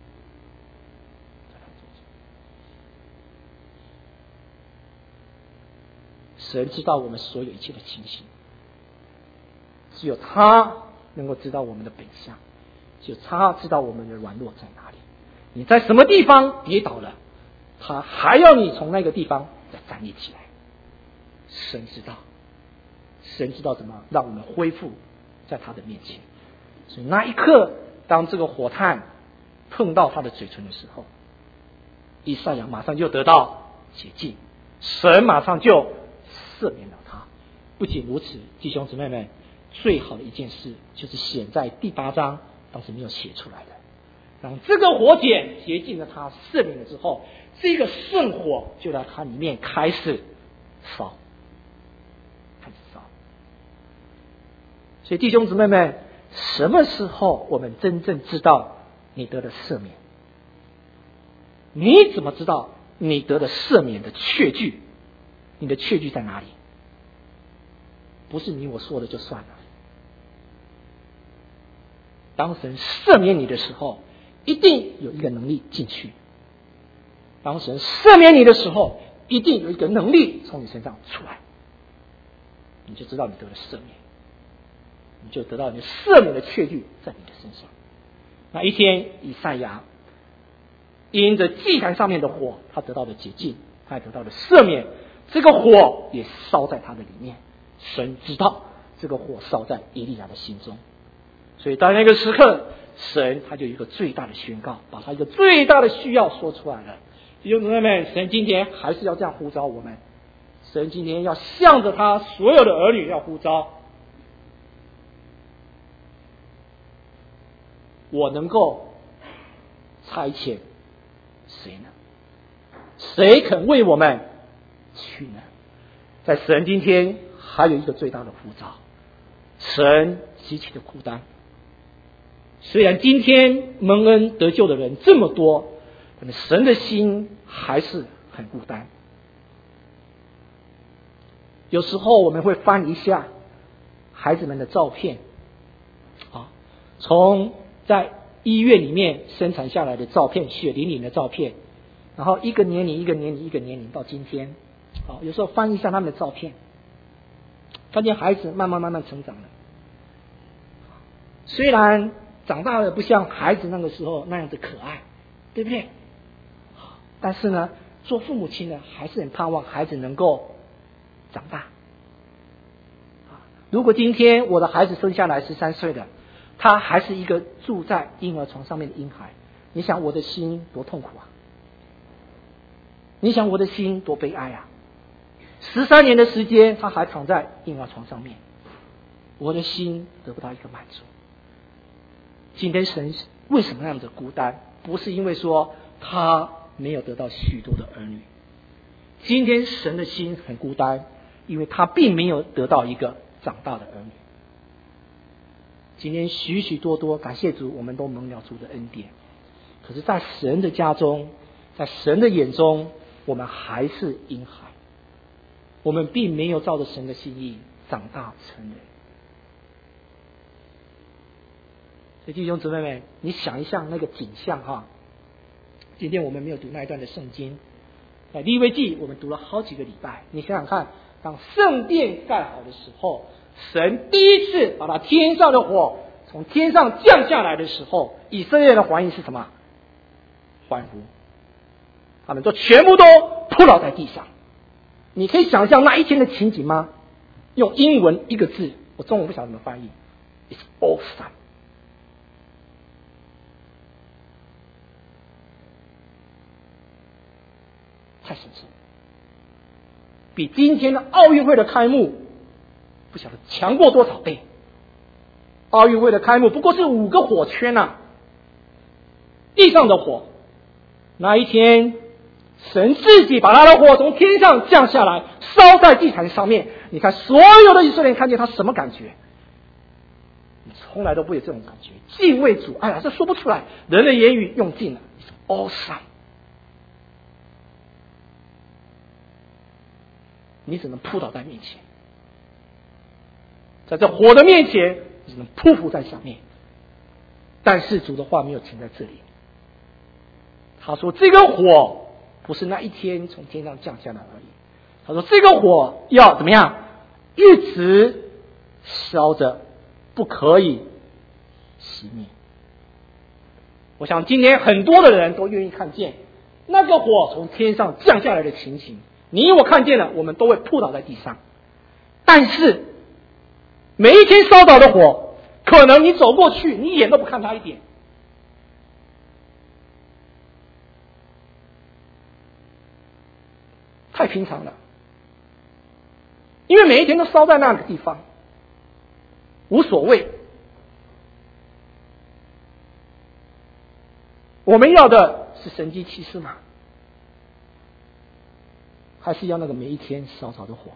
神知道我们所有一切的情形，只有他能够知道我们的本相，只有他知道我们的软弱在哪里。你在什么地方跌倒了，他还要你从那个地方再站立起来。神知道，神知道怎么让我们恢复在他的面前。所以那一刻，当这个火炭碰到他的嘴唇的时候，以赛亚马上就得到洁净，神马上就赦免了他。不仅如此，弟兄姊妹们，最好的一件事就是写在第八章当时没有写出来的。当这个火碱洁净了他，赦免了之后，这个圣火就在他里面开始烧，开始烧。所以弟兄姊妹们，什么时候我们真正知道你得了赦免？你怎么知道你得了赦免的确据？你的确据在哪里？不是你我说的就算了。当神赦免你的时候，一定有一个能力进去。当神赦免你的时候，一定有一个能力从你身上出来，你就知道你得了赦免，你就得到你赦免的确据在你的身上。那一天，以赛亚因着祭坛上面的火，他得到了洁净，他也得到了赦免。这个火也烧在他的里面，神知道这个火烧在以利亚的心中。 所以到那个时刻，神他就有一个最大的宣告，把他一个最大的需要说出来了。弟兄姊妹们，神今天还是要这样呼召我们，神今天要向着他所有的儿女要呼召，我能够差遣谁呢？谁肯为我们去呢？在神今天还有一个最大的呼召，神极其的孤单。虽然今天蒙恩得救的人这么多，但是神的心还是很孤单。有时候我们会翻一下孩子们的照片，啊，从在医院里面生产下来的照片，血淋淋的照片，然后一个年龄一个年龄一个年龄到今天，啊，有时候翻一下他们的照片，发现孩子慢慢慢慢成长了。虽然长大了不像孩子那个时候那样的可爱，对不对？但是呢，做父母亲的还是很盼望孩子能够长大。如果今天我的孩子生下来十三岁的，他还是一个住在婴儿床上面的婴孩，你想我的心多痛苦啊！你想我的心多悲哀啊！十三年的时间，他还躺在婴儿床上面，我的心得不到一个满足。今天神为什么那样的孤单？不是因为说他没有得到许多的儿女，今天神的心很孤单，因为他并没有得到一个长大的儿女。今天许许多多，感谢主，我们都蒙了主的恩典。可是在神的家中，在神的眼中，我们还是婴孩，我们并没有照着神的心意长大成人。所以弟兄姊妹们，你想一下那个景象哈。今天我们没有读那一段的圣经，在利未记我们读了好几个礼拜。你想想看，当圣殿盖好的时候，神第一次把他天上的火从天上降下来的时候，以色列人的反应是什么？欢呼，他们都全部都扑倒在地上。你可以想象那一天的情景吗？用英文一个字，我中文不晓得怎么翻译 ，It's awesome。太神奇，比今天的奥运会的开幕不晓得强过多少倍。奥运会的开幕不过是五个火圈啊，地上的火，那一天神自己把他的火从天上降下来，烧在地毯上面。你看所有的以色列人看见他什么感觉？你从来都不会有这种感觉，敬畏主。哎呀，这说不出来，人的言语用尽了。awesome，你只能扑倒在面前，在这火的面前，你只能匍匐在下面。但是主的话没有停在这里，他说这个火不是那一天从天上降下来而已，他说这个火要怎么样，一直烧着，不可以熄灭。我想今天很多的人都愿意看见那个火从天上降下来的情形，你我看见了，我们都会扑倒在地上。但是每一天烧着的火，可能你走过去，你眼都不看它一点，太平常了。因为每一天都烧在那个地方，无所谓。我们要的是神迹奇事吗？还是要那个每一天烧着的火？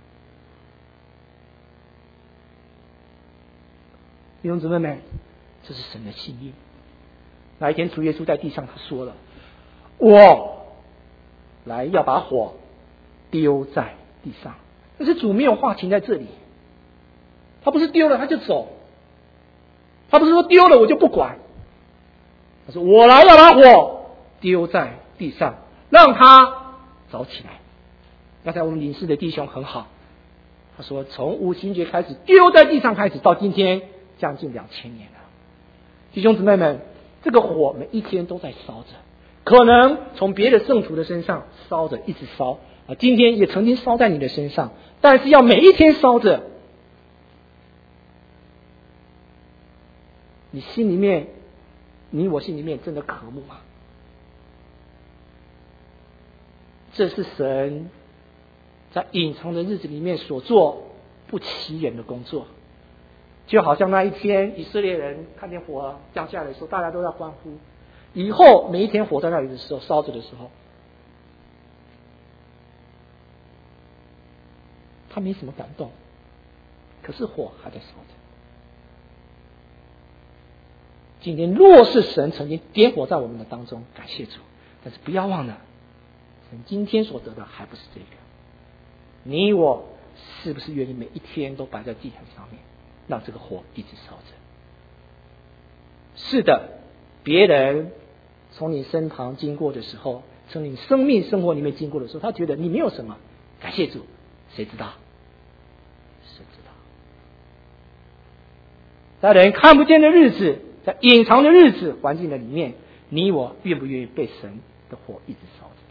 弟兄姊妹们，这是神的心意。那一天主耶稣在地上，他说了，我来要把火丢在地上。但是主没有话停在这里，他不是丢了他就走，他不是说丢了我就不管，他说我来要把火丢在地上，让它着起来。刚才我们领事的弟兄很好，他说从五旬节开始丢在地上开始，到今天将近两千年了。弟兄姊妹们，这个火每一天都在烧着，可能从别的圣徒的身上烧着一直烧啊，今天也曾经烧在你的身上，但是要每一天烧着。 你心里面，你我心里面真的渴慕吗？这是神在隐藏的日子里面所做不起眼的工作，就好像那一天以色列人看见火降下来的时候，大家都在欢呼。以后每一天火在那里的时候，烧着的时候，他没什么感动，可是火还在烧着。今天若是神曾经点火在我们的当中，感谢主，但是不要忘了，神今天所得的还不是这个。你我是不是愿意每一天都摆在祭坛上面，让这个火一直烧着？是的，别人从你身旁经过的时候，从你生命生活里面经过的时候，他觉得你没有什么，感谢主，谁知道？谁知道？在人看不见的日子，在隐藏的日子环境的里面，你我愿不愿意被神的火一直烧着？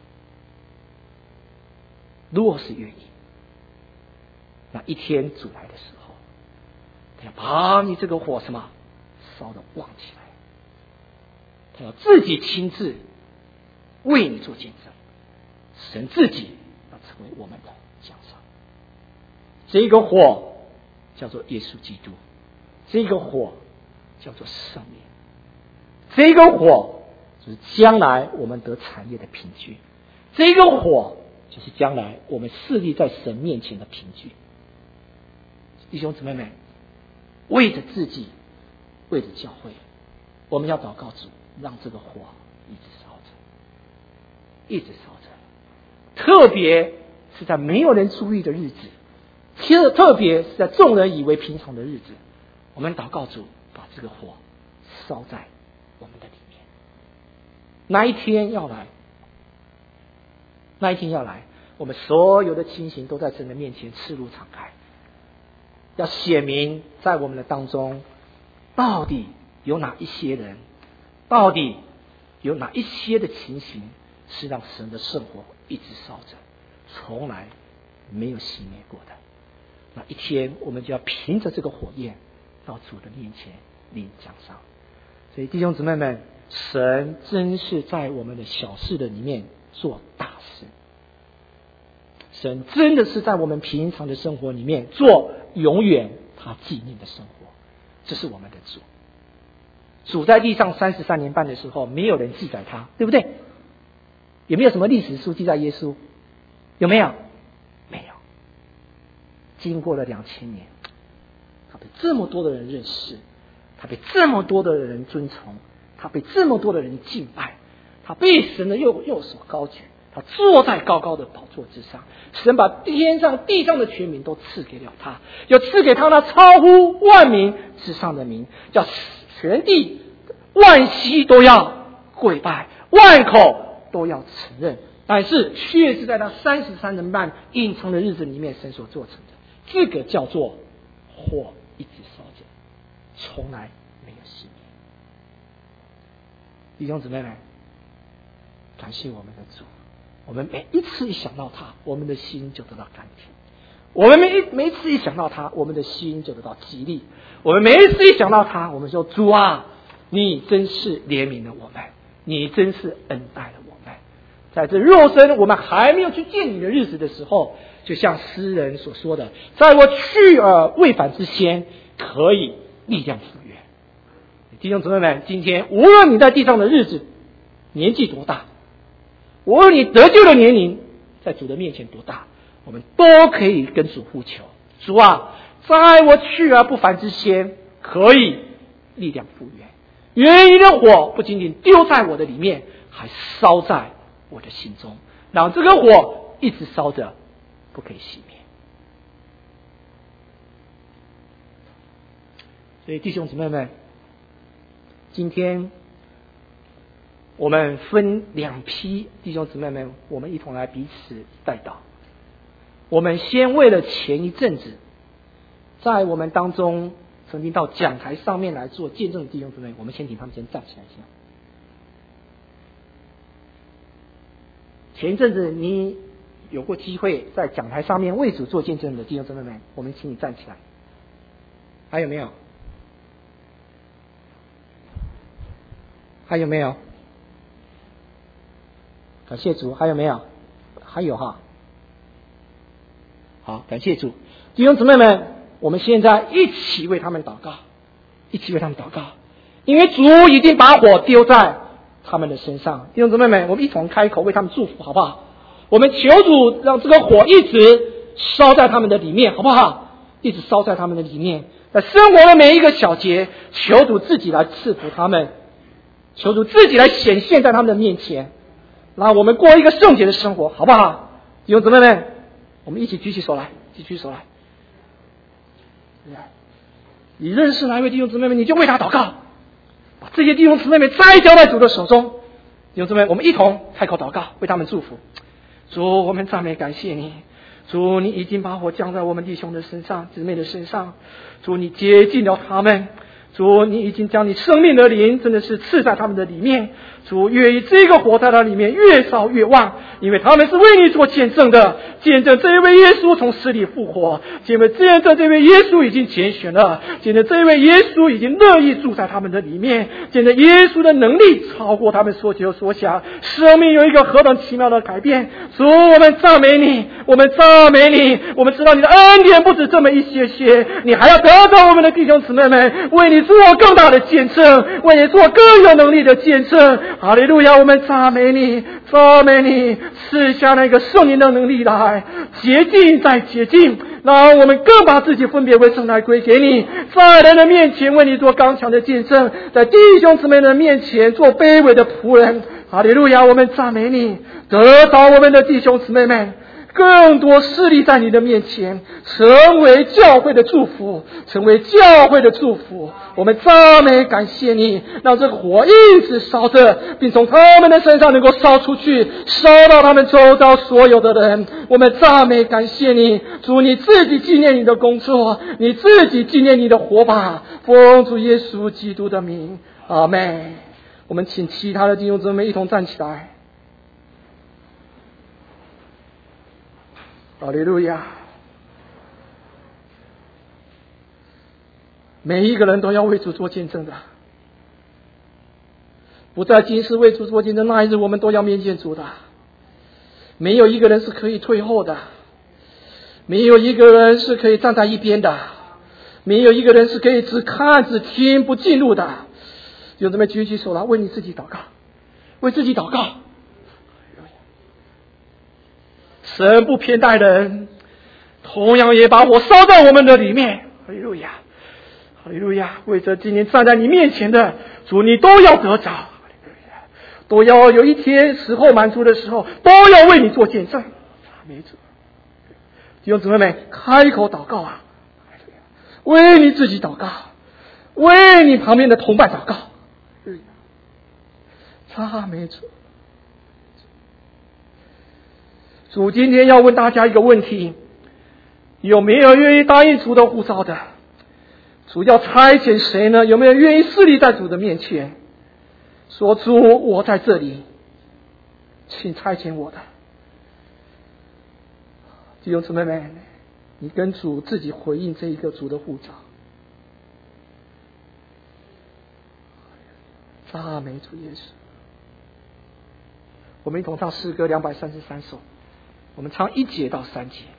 如果是愿意，那一天主来的时候，他要把你这个火什么烧得旺起来，他要自己亲自为你做见证，神自己要成为我们的奖赏。这个火叫做耶稣基督，这个火叫做圣灵，这个火就是将来我们得产业的凭据，这个火就是将来我们侍立在神面前的凭据。弟兄姊妹们，为着自己，为着教会，我们要祷告主，让这个火一直烧着，一直烧着。特别是在没有人注意的日子，特特别是在众人以为平常的日子，我们祷告主，把这个火烧在我们的里面。那一天要来，那一天要来，我们所有的情形都在神的面前赤露敞开，要显明在我们的当中，到底有哪一些人，到底有哪一些的情形是让神的圣火一直烧着，从来没有熄灭过的。那一天我们就要凭着这个火焰到主的面前领奖赏。所以弟兄姊妹们，神真是在我们的小事的里面做大事，神真的是在我们平常的生活里面做永远他纪念的生活。这是我们的主。主在地上三十三年半的时候，没有人记载他，对不对？有没有什么历史书记载耶稣？有没有？没有。经过了两千年，他被这么多的人认识，他被这么多的人尊崇，他被这么多的人敬拜，他被神的右右手高举，他坐在高高的宝座之上。神把天上地上的权柄都赐给了他，要赐给他那超乎万民之上的名，叫全地万膝都要跪拜，万口都要承认。但是却是在那三十三年半隐藏的日子里面，神所做成的，这个叫做火一直烧着，从来没有熄灭。弟兄姊妹们，感谢我们的主，我们每一次一想到他，我们的心就得到甘甜；我们每一每一次一想到他，我们的心就得到激励；我们每一次一想到他，我们说主啊，你真是怜悯了我们，你真是恩待了我们。在这肉身我们还没有去见你的日子的时候，就像诗人所说的，在我去而未返之前，可以力量复原。弟兄姊妹们，今天无论你在地上的日子年纪多大，无论你得救的年龄在主的面前多大，我们都可以跟主呼求，主啊，在我去而不返之前，可以力量复原。愿你的火不仅仅丢在我的里面，还烧在我的心中，让这个火一直烧着，不可以熄灭。所以弟兄姊妹们，今天我们分两批弟兄姊妹们，我们一同来彼此代祷。我们先为了前一阵子在我们当中曾经到讲台上面来做见证的弟兄姊妹，我们先请他们先站起来一下。前一阵子你有过机会在讲台上面为主做见证的弟兄姊妹们，我们请你站起来。还有没有？ 还有没有？感谢主，还有没有？还有哈。好，感谢主，弟兄姊妹们，我们现在一起为他们祷告，一起为他们祷告，因为主已经把火丢在他们的身上。弟兄姊妹们，我们一同开口为他们祝福，好不好？我们求主让这个火一直烧在他们的里面，好不好？一直烧在他们的里面，在生活的每一个小节，求主自己来赐福他们，求主自己来显现在他们的面前，让我们过一个圣洁的生活，好不好？弟兄姊妹们，我们一起举起手来，举起手来。你认识哪一位弟兄姊妹们，你就为他祷告，把这些弟兄姊妹们再交在主的手中。弟兄姊妹，我们一同开口祷告，为他们祝福。主，我们赞美感谢你，主，你已经把火降在我们弟兄的身上、姊妹的身上，主，你接近了他们，主，你已经将你生命的灵真的是赐在他们的里面，主，愿意这个火在他里面越烧越旺，因为他们是为你做见证的，见证这一位耶稣从死里复活，见证见证这位耶稣已经拣选了，见证这一位耶稣已经乐意住在他们的里面，见证耶稣的能力超过他们所求所想，生命有一个何等奇妙的改变。主，我们赞美你，我们赞美你，我们知道你的恩典不止这么一些些，你还要得到我们的弟兄姊妹们为你做更大的见证，为你做更有能力的见证。哈利路亚，我们赞美你，赞美你，赐下那个圣灵的能力来，洁净再洁净，让我们更把自己分别为圣来归给你，在人的面前为你做刚强的见证，在弟兄姊妹的面前做卑微的仆人。哈利路亚，我们赞美你，得到我们的弟兄姊妹们更多势力在你的面前，成为教会的祝福，成为教会的祝福。我们赞美感谢你，让这个火一直烧着，并从他们的身上能够烧出去，烧到他们周遭所有的人。我们赞美感谢你，主，你自己纪念你的工作，你自己纪念你的活法，奉主耶稣基督的名，阿们。我们请其他的弟兄姊妹一同站起来。哈利路亚！每一个人都要为主做见证的，不在今世为主做见证，那一日我们都要面见主的。没有一个人是可以退后的，没有一个人是可以站在一边的，没有一个人是可以只看只听不进入的。有这么举起手来，为你自己祷告，为自己祷告。神不偏待人，同样也把火烧在我们的里面。哈利路亚，哈利路亚！为着今天站在你面前的主，你都要得着，都要有一天时候满足的时候，都要为你做见证。没错，弟兄姊妹们，开口祷告啊！为你自己祷告，为你旁边的同伴祷告。他没错。主今天要问大家一个问题，有没有愿意答应主的呼召的？主要差遣谁呢？有没有愿意侍立在主的面前，说主，我在这里，请差遣我的？弟兄姊妹们，你跟主自己回应这一个主的呼召。赞美主耶稣！我们一同唱诗歌两百三十三首，我们唱一节到三节。